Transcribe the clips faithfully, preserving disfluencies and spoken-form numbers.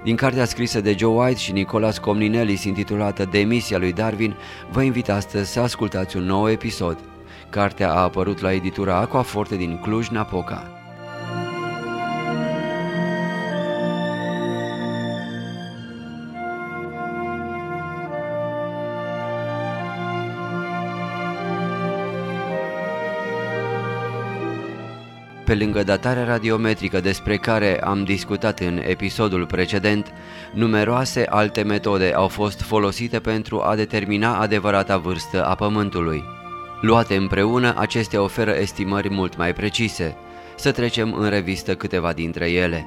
Din cartea scrisă de Joe White și Nicholas Comnenellis intitulată Demisia lui Darwin, vă invit astăzi să ascultați un nou episod. Cartea a apărut la editura Aquaforte din Cluj-Napoca. Pe lângă datarea radiometrică despre care am discutat în episodul precedent, numeroase alte metode au fost folosite pentru a determina adevărata vârstă a Pământului. Luate împreună, acestea oferă estimări mult mai precise. Să trecem în revistă câteva dintre ele.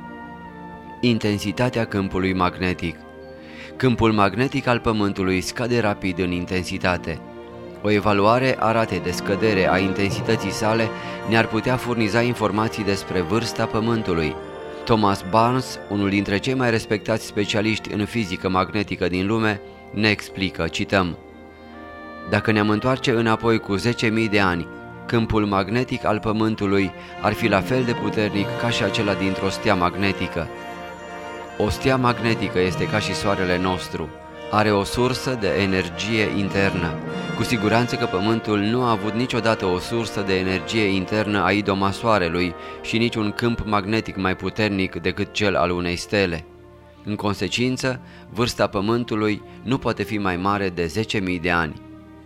Intensitatea câmpului magnetic. Câmpul magnetic al Pământului scade rapid în intensitate. O evaluare a ratei de scădere a intensității sale ne-ar putea furniza informații despre vârsta Pământului. Thomas Barnes, unul dintre cei mai respectați specialiști în fizică magnetică din lume, ne explică, cităm: Dacă ne-am întoarce înapoi cu zece mii de ani, câmpul magnetic al Pământului ar fi la fel de puternic ca și acela dintr-o stea magnetică. O stea magnetică este ca și soarele nostru. Are o sursă de energie internă. Cu siguranță că Pământul nu a avut niciodată o sursă de energie internă a idoma Soarelui și niciun câmp magnetic mai puternic decât cel al unei stele. În consecință, vârsta Pământului nu poate fi mai mare de zece mii de ani.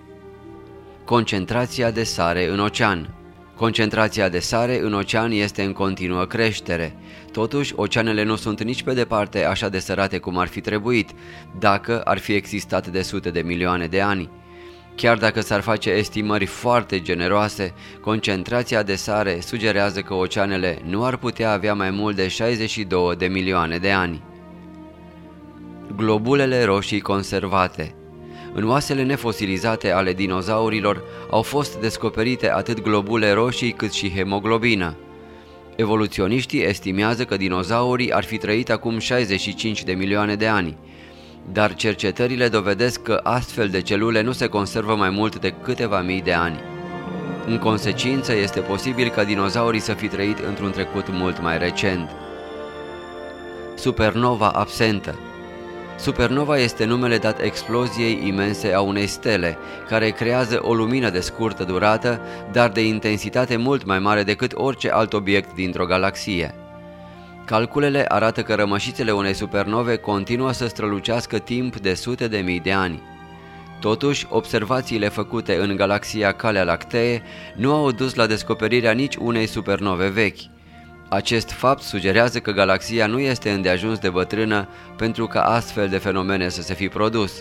Concentrația de sare în ocean. Concentrația de sare în ocean este în continuă creștere. Totuși, oceanele nu sunt nici pe departe așa de sărate cum ar fi trebuit, dacă ar fi existat de sute de milioane de ani. Chiar dacă s-ar face estimări foarte generoase, concentrația de sare sugerează că oceanele nu ar putea avea mai mult de șaizeci și două de milioane de ani. Globulele roșii conservate. În oasele nefosilizate ale dinozaurilor au fost descoperite atât globule roșii cât și hemoglobină. Evoluționiștii estimează că dinozaurii ar fi trăit acum șaizeci și cinci de milioane de ani, dar cercetările dovedesc că astfel de celule nu se conservă mai mult de câteva mii de ani. În consecință, este posibil ca dinozaurii să fi trăit într-un trecut mult mai recent. Supernova absentă. Supernova este numele dat exploziei imense a unei stele, care creează o lumină de scurtă durată, dar de intensitate mult mai mare decât orice alt obiect dintr-o galaxie. Calculele arată că rămășițele unei supernove continuă să strălucească timp de sute de mii de ani. Totuși, observațiile făcute în galaxia Calea Lactee nu au dus la descoperirea nici unei supernove vechi. Acest fapt sugerează că galaxia nu este îndeajuns de bătrână pentru ca astfel de fenomene să se fi produs.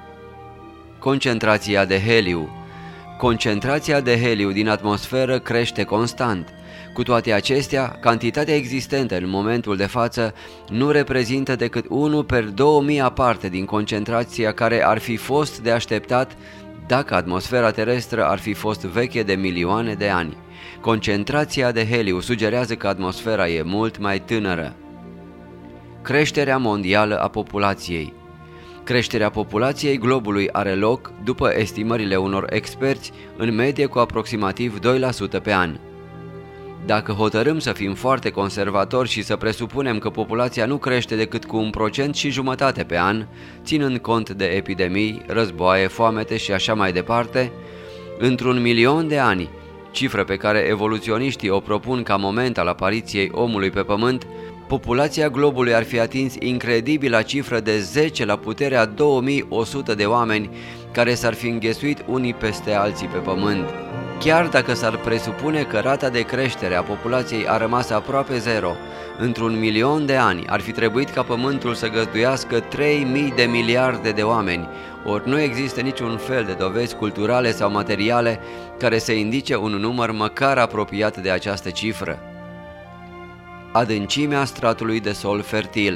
Concentrația de heliu. Concentrația de heliu din atmosferă crește constant. Cu toate acestea, cantitatea existentă în momentul de față nu reprezintă decât unu per două mii aparte din concentrația care ar fi fost de așteptat dacă atmosfera terestră ar fi fost veche de milioane de ani. Concentrația de heliu sugerează că atmosfera e mult mai tânără. Creșterea mondială a populației. Creșterea populației globului are loc, după estimările unor experți, în medie cu aproximativ doi la sută pe an. Dacă hotărâm să fim foarte conservatori și să presupunem că populația nu crește decât cu un procent și jumătate pe an, ținând cont de epidemii, războaie, foamete și așa mai departe, într-un milion de ani, cifră pe care evoluționiștii o propun ca moment al apariției omului pe Pământ, populația globului ar fi atins incredibila cifră de zece la puterea două mii o sută de oameni care s-ar fi înghesuit unii peste alții pe Pământ. Chiar dacă s-ar presupune că rata de creștere a populației a rămas aproape zero, într-un milion de ani ar fi trebuit ca Pământul să găzduiască trei mii de miliarde de oameni, ori nu există niciun fel de dovezi culturale sau materiale care să indice un număr măcar apropiat de această cifră. Adâncimea stratului de sol fertil.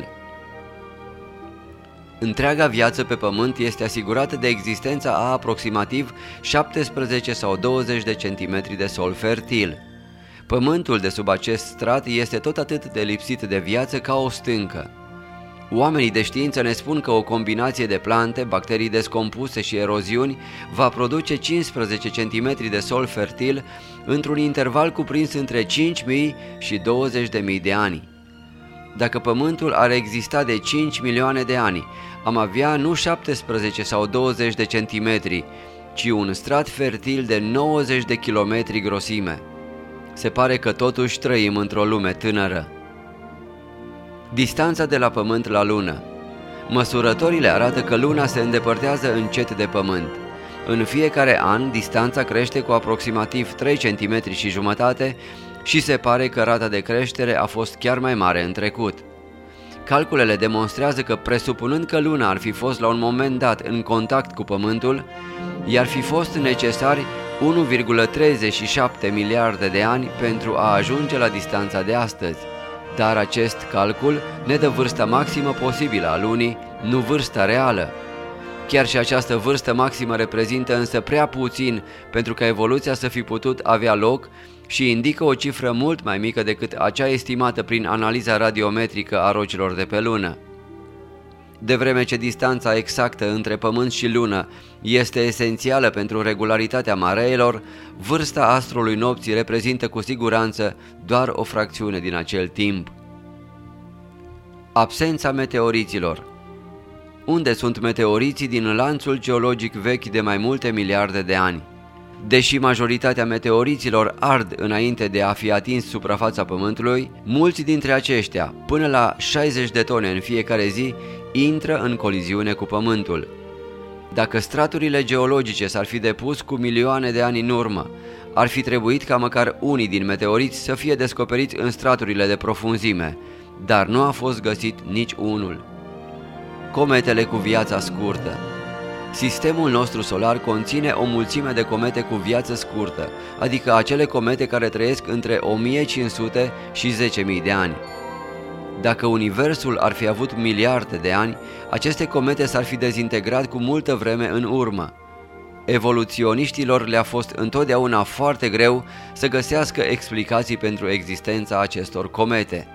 Întreaga viață pe Pământ este asigurată de existența a aproximativ șaptesprezece sau douăzeci de centimetri de sol fertil. Pământul de sub acest strat este tot atât de lipsit de viață ca o stâncă. Oamenii de știință ne spun că o combinație de plante, bacterii descompuse și eroziuni va produce cincisprezece centimetri de sol fertil într-un interval cuprins între cinci mii și douăzeci de mii de ani. Dacă Pământul ar exista de cinci milioane de ani, am avea nu șaptesprezece sau douăzeci de centimetri, ci un strat fertil de nouăzeci de kilometri grosime. Se pare că totuși trăim într-o lume tânără. Distanța de la Pământ la Lună. Măsurătorile arată că Luna se îndepărtează încet de Pământ. În fiecare an, distanța crește cu aproximativ trei centimetri și jumătate și se pare că rata de creștere a fost chiar mai mare în trecut. Calculele demonstrează că, presupunând că Luna ar fi fost la un moment dat în contact cu Pământul, i-ar fi fost necesari unu virgulă treizeci și șapte miliarde de ani pentru a ajunge la distanța de astăzi. Dar acest calcul ne dă vârsta maximă posibilă a Lunii, nu vârsta reală. Chiar și această vârstă maximă reprezintă însă prea puțin pentru ca evoluția să fi putut avea loc și indică o cifră mult mai mică decât acea estimată prin analiza radiometrică a rocilor de pe Lună. De vreme ce distanța exactă între Pământ și Lună este esențială pentru regularitatea mareelor, vârsta astrului nopții reprezintă cu siguranță doar o fracțiune din acel timp. Absența meteoriților. Unde sunt meteoriții din lanțul geologic vechi de mai multe miliarde de ani? Deși majoritatea meteoriților ard înainte de a fi atins suprafața Pământului, mulți dintre aceștia, până la șaizeci de tone în fiecare zi, intră în coliziune cu Pământul. Dacă straturile geologice s-ar fi depus cu milioane de ani în urmă, ar fi trebuit ca măcar unii din meteoriți să fie descoperiți în straturile de profunzime, dar nu a fost găsit nici unul. Cometele cu viața scurtă. Sistemul nostru solar conține o mulțime de comete cu viață scurtă, adică acele comete care trăiesc între o mie cinci sute și zece mii de ani. Dacă Universul ar fi avut miliarde de ani, aceste comete s-ar fi dezintegrat cu multă vreme în urmă. Evoluționiștilor le-a fost întotdeauna foarte greu să găsească explicații pentru existența acestor comete.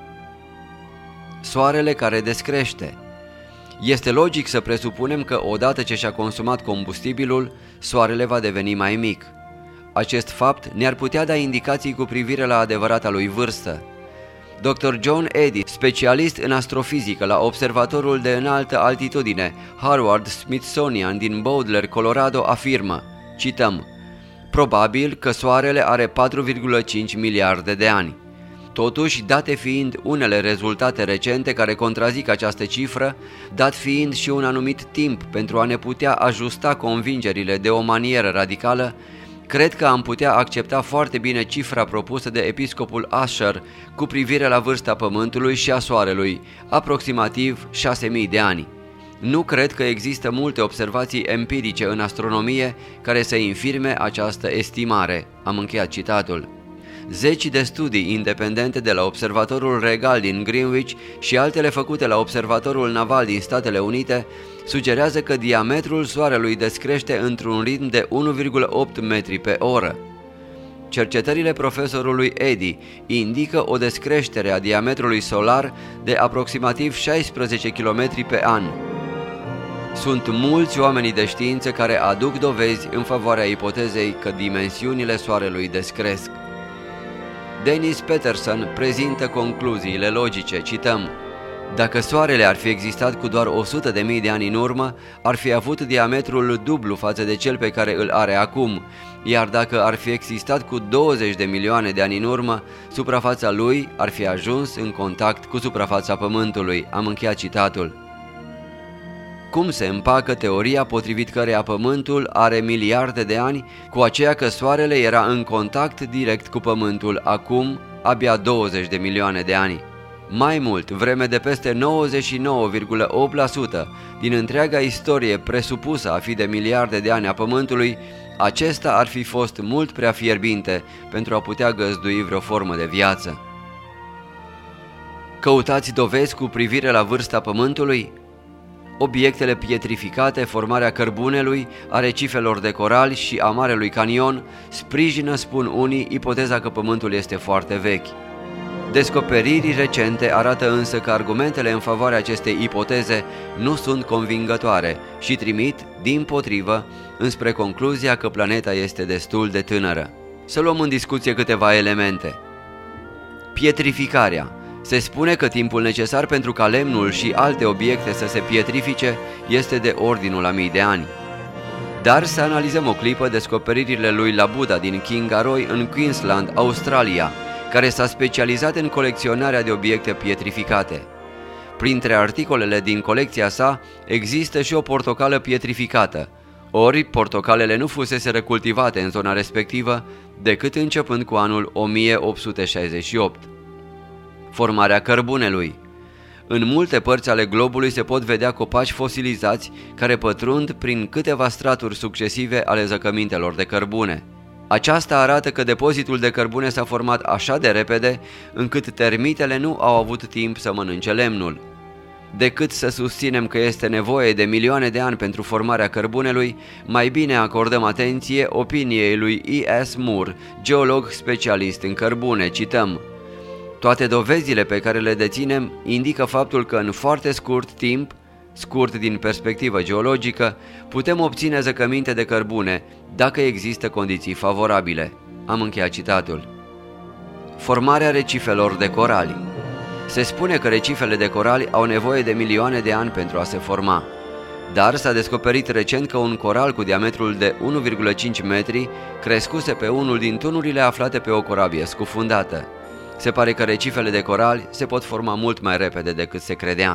Soarele care descrește. Este logic să presupunem că odată ce și-a consumat combustibilul, Soarele va deveni mai mic. Acest fapt ne-ar putea da indicații cu privire la adevărata lui vârstă. doctor John Eddy, specialist în astrofizică la observatorul de înaltă altitudine Harvard-Smithsonian din Boulder, Colorado, afirmă, cităm, probabil că Soarele are patru virgulă cinci miliarde de ani. Totuși, date fiind unele rezultate recente care contrazic această cifră, dat fiind și un anumit timp pentru a ne putea ajusta convingerile de o manieră radicală, cred că am putea accepta foarte bine cifra propusă de episcopul Usher cu privire la vârsta Pământului și a Soarelui, aproximativ șase mii de ani. Nu cred că există multe observații empirice în astronomie care să infirme această estimare. Am încheiat citatul. Zeci de studii independente de la Observatorul Regal din Greenwich și altele făcute la Observatorul Naval din Statele Unite sugerează că diametrul Soarelui descrește într-un ritm de unu virgulă opt metri pe oră. Cercetările profesorului Eddy indică o descreștere a diametrului solar de aproximativ șaisprezece kilometri pe an. Sunt mulți oameni de știință care aduc dovezi în favoarea ipotezei că dimensiunile Soarelui descresc. Dennis Peterson prezintă concluziile logice, cităm, dacă Soarele ar fi existat cu doar o sută de mii de ani în urmă, ar fi avut diametrul dublu față de cel pe care îl are acum, iar dacă ar fi existat cu douăzeci de milioane de ani în urmă, suprafața lui ar fi ajuns în contact cu suprafața Pământului. Am încheiat citatul. Cum se împacă teoria potrivit căreia Pământul are miliarde de ani cu aceea că Soarele era în contact direct cu Pământul acum abia douăzeci de milioane de ani? Mai mult, vreme de peste nouăzeci și nouă virgulă opt la sută din întreaga istorie presupusă a fi de miliarde de ani a Pământului, acesta ar fi fost mult prea fierbinte pentru a putea găzdui vreo formă de viață. Căutați dovezi cu privire la vârsta Pământului? Obiectele pietrificate, formarea cărbunelui, a recifelor de corali și a Marelui Canion sprijină, spun unii, ipoteza că Pământul este foarte vechi. Descoperirii recente arată însă că argumentele în favoarea acestei ipoteze nu sunt convingătoare și trimit, dimpotrivă, înspre concluzia că planeta este destul de tânără. Să luăm în discuție câteva elemente. Pietrificarea. Se spune că timpul necesar pentru ca lemnul și alte obiecte să se pietrifice este de ordinul a mii de ani. Dar să analizăm o clipă descoperirile lui Labuda din Kingaroy în Queensland, Australia, care s-a specializat în colecționarea de obiecte pietrificate. Printre articolele din colecția sa există și o portocală pietrificată, ori portocalele nu fuseseră cultivate în zona respectivă decât începând cu anul o mie opt sute șaizeci și opt. Formarea cărbunelui. În multe părți ale globului se pot vedea copaci fosilizați care pătrund prin câteva straturi succesive ale zăcămintelor de cărbune. Aceasta arată că depozitul de cărbune s-a format așa de repede încât termitele nu au avut timp să mănânce lemnul. Decât să susținem că este nevoie de milioane de ani pentru formarea cărbunelui, mai bine acordăm atenție opiniei lui E S Moore, geolog specialist în cărbune, cităm: toate dovezile pe care le deținem indică faptul că în foarte scurt timp, scurt din perspectivă geologică, putem obține zăcăminte de cărbune dacă există condiții favorabile. Am încheiat citatul. Formarea recifelor de corali. Se spune că recifele de corali au nevoie de milioane de ani pentru a se forma. Dar s-a descoperit recent că un coral cu diametrul de unu virgulă cinci metri crescuse pe unul din tunurile aflate pe o corabie scufundată. Se pare că recifele de corali se pot forma mult mai repede decât se credea.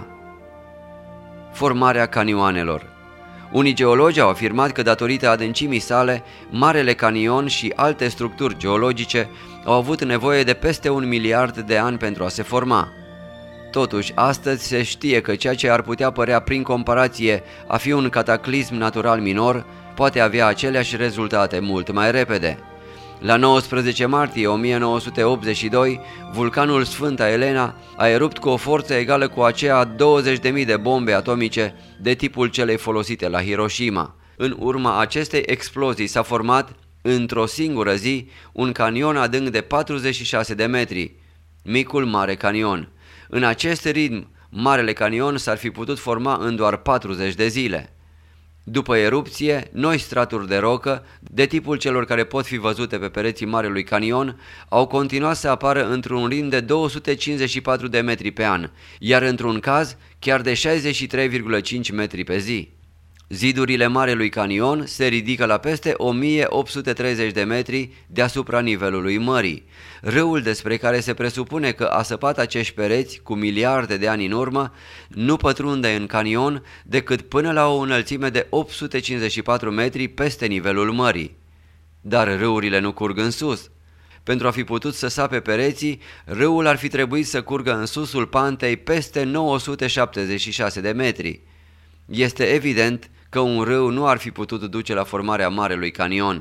Formarea canioanelor. Unii geologi au afirmat că datorită adâncimii sale, Marele Canion și alte structuri geologice au avut nevoie de peste un miliard de ani pentru a se forma. Totuși, astăzi se știe că ceea ce ar putea părea prin comparație a fi un cataclism natural minor poate avea aceleași rezultate mult mai repede. La nouăsprezece martie o mie nouă sute optzeci și doi, vulcanul Sfânta Elena a erupt cu o forță egală cu aceea a douăzeci de mii de bombe atomice de tipul celei folosite la Hiroshima. În urma acestei explozii s-a format, într-o singură zi, un canion adânc de patruzeci și șase de metri, Micul Mare Canion. În acest ritm, Marele Canion s-ar fi putut forma în doar patruzeci de zile. După erupție, noi straturi de rocă, de tipul celor care pot fi văzute pe pereții Marelui Canion, au continuat să apară într-un ritm de două sute cincizeci și patru de metri pe an, iar într-un caz chiar de șaizeci și trei virgulă cinci metri pe zi. Zidurile Marelui Canion se ridică la peste o mie opt sute treizeci de metri deasupra nivelului mării. Râul despre care se presupune că a săpat acești pereți cu miliarde de ani în urmă nu pătrunde în canion decât până la o înălțime de opt sute cincizeci și patru metri peste nivelul mării. Dar râurile nu curg în sus. Pentru a fi putut să sape pereții, râul ar fi trebuit să curgă în susul pantei peste nouă sute șaptezeci și șase de metri. Este evident că un râu nu ar fi putut duce la formarea Marelui Canion.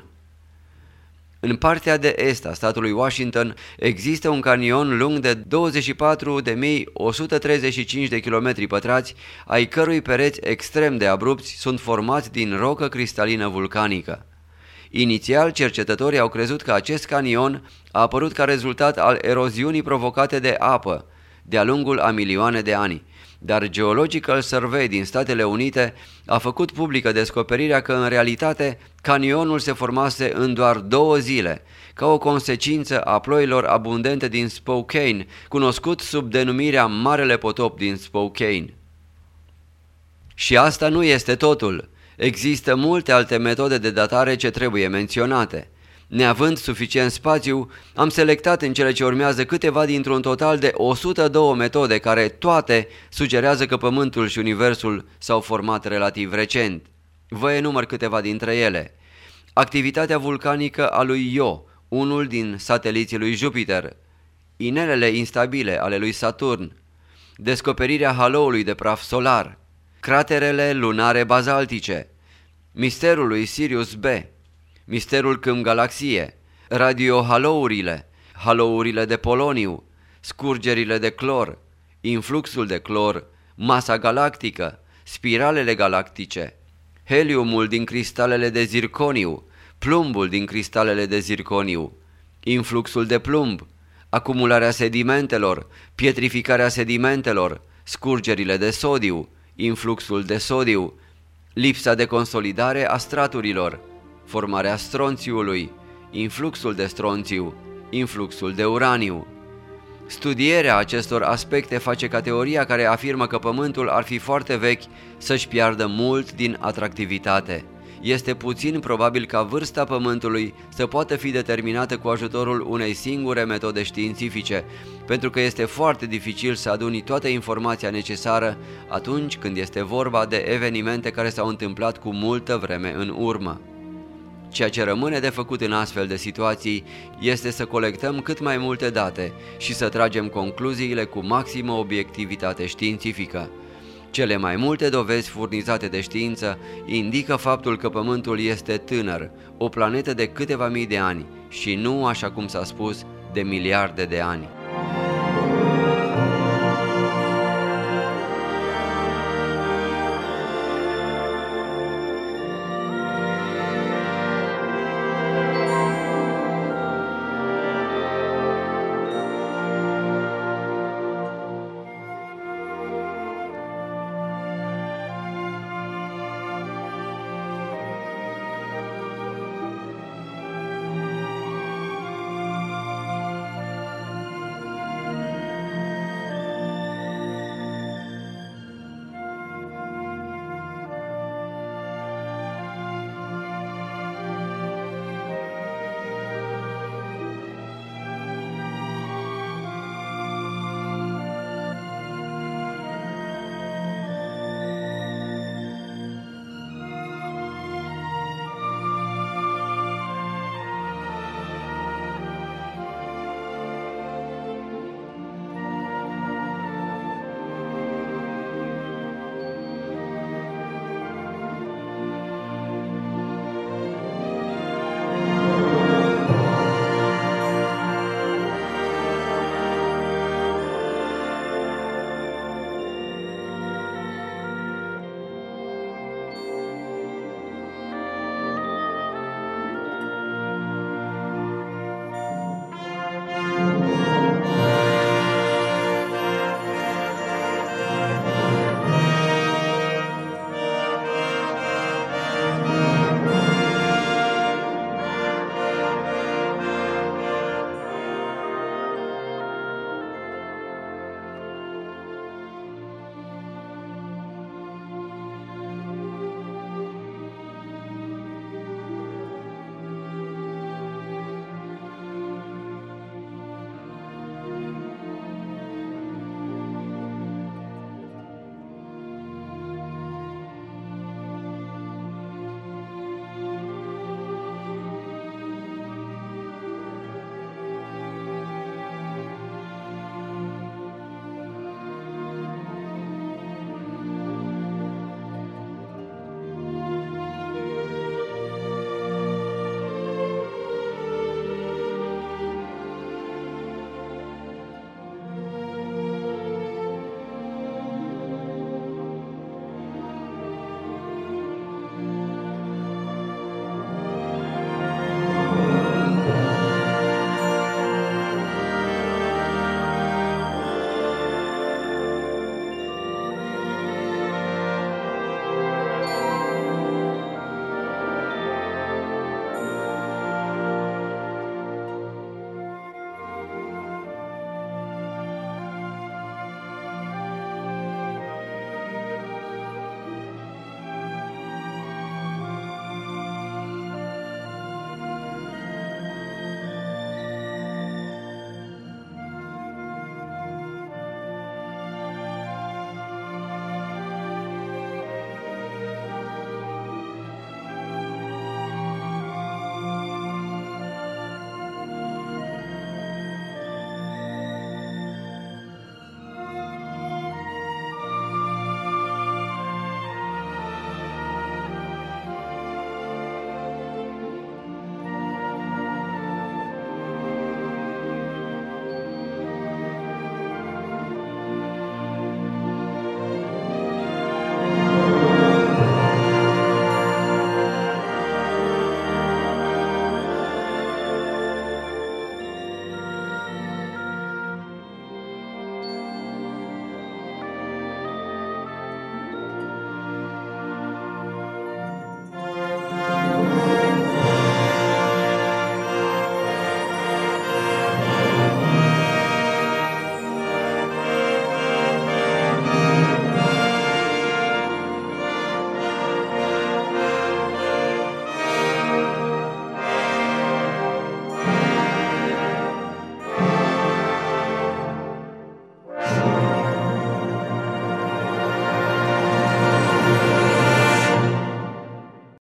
În partea de est a statului Washington există un canion lung de douăzeci și patru de mii o sută treizeci și cinci de kilometri pătrați, ai cărui pereți extrem de abrupți sunt formați din rocă cristalină vulcanică. Inițial, cercetătorii au crezut că acest canion a apărut ca rezultat al eroziunii provocate de apă de-a lungul a milioane de ani. Dar Geological Survey din Statele Unite a făcut publică descoperirea că în realitate canionul se formase în doar două zile, ca o consecință a ploilor abundente din Spokane, cunoscut sub denumirea Marele Potop din Spokane. Și asta nu este totul. Există multe alte metode de datare ce trebuie menționate. Neavând suficient spațiu, am selectat în cele ce urmează câteva dintr-un total de o sută doi metode care toate sugerează că Pământul și Universul s-au format relativ recent. Vă enumăr câteva dintre ele. Activitatea vulcanică a lui Io, unul din sateliții lui Jupiter, inelele instabile ale lui Saturn, descoperirea haloului de praf solar, craterele lunare bazaltice, misterul lui Sirius B, misterul Câmp Galaxie, radiohalourile, halourile de poloniu, scurgerile de clor, influxul de clor, masa galactică, spiralele galactice, heliumul din cristalele de zirconiu, plumbul din cristalele de zirconiu, influxul de plumb, acumularea sedimentelor, pietrificarea sedimentelor, scurgerile de sodiu, influxul de sodiu, lipsa de consolidare a straturilor, formarea stronțiului, influxul de stronțiu, influxul de uraniu. Studierea acestor aspecte face ca teoria care afirmă că Pământul ar fi foarte vechi să-și piardă mult din atractivitate. Este puțin probabil ca vârsta Pământului să poată fi determinată cu ajutorul unei singure metode științifice, pentru că este foarte dificil să aduni toată informația necesară atunci când este vorba de evenimente care s-au întâmplat cu multă vreme în urmă. Ceea ce rămâne de făcut în astfel de situații este să colectăm cât mai multe date și să tragem concluziile cu maximă obiectivitate științifică. Cele mai multe dovezi furnizate de știință indică faptul că Pământul este tânăr, o planetă de câteva mii de ani și nu, așa cum s-a spus, de miliarde de ani.